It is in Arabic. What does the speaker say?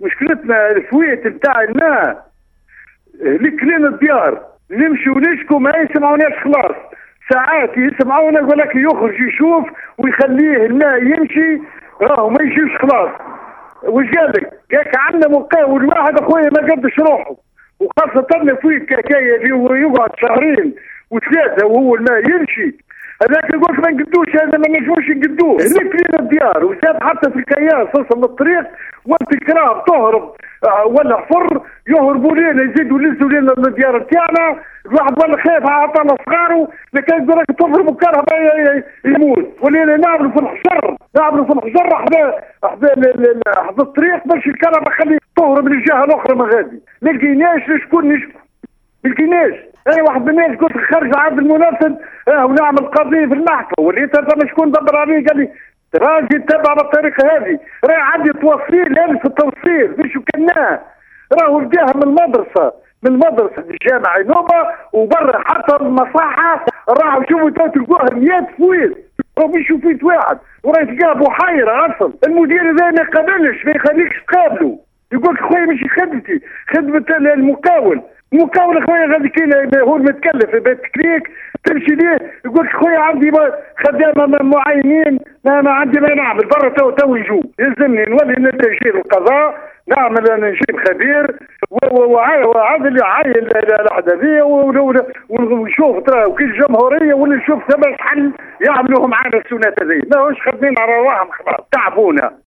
مشكلتنا الفويت نتاع الماء لكلين الديار نمشي ونشكو ما يسمعوناش خلاص. ساعات يسمعونا يقول لك يخرج يشوف ويخليه الماء يمشي راهو ما يجيش خلاص. وش قال لك؟ قالك عندنا مقاول واحد اخويا ما قدش روحه، وخاصة فويت كاكايا اللي يقعد شهرين وثلاثة وهو الماء يمشي. هذاك يقول ما نقدوش، هذا ما نجموش نقدوه. اللي كلين الديار وساب حتى في الكياس وصل للطريق وانت كراه تهرب ولا حفر يهربوا لنا يزيدوا يلزوا لنا الديار تاعنا. الواحد ولا خايف عطانا صغاره لكن يقول لك تضربوا الكهرباء يموت. ولينا نعملوا في الحجر، نعملوا في الحجر حدا الطريق باش الكهرباء خلي تهرب من الجهه الاخرى ما غادي. ما لقيناش شكون نشكو، ما لقيناش. انا واحد من الناس قلت خرج عبد المنافذ ونعمل قضيه في المحكمه، وليت انت شكون دبر عليه قال لي راجل تبع بالطريقه هذه، راه عندي توصيل الف التوصيل مش وكناه راهو بداها من المدرسه الجامعه نوبه وبرا حتى المصحه راحوا شوفوا تلقوها 100 فويت مش فويت واحد وراه تلقاه بحيره اصلا. المدير هذا ما يقابلش ما يخليكش تقابله، يقول لك خويا مش خدمتي خدمه المقاول. المقاول خويا غادي كاين هو المتكلف بالتكليك تمشي ليه يقول لك خويا عندي خدامه معينين ما عندي ما نعمل برا تو يجوا يلزمني نولي نتجي القضاء نعمل انا نجيب خبير وعادل يعاين الاحداثيه ونشوف ترى وكل الجمهوريه ولا نشوف ثم حل يعملوهم معنا السنات هذه. ماهوش خدمين على رواحهم خلاص تعبونا.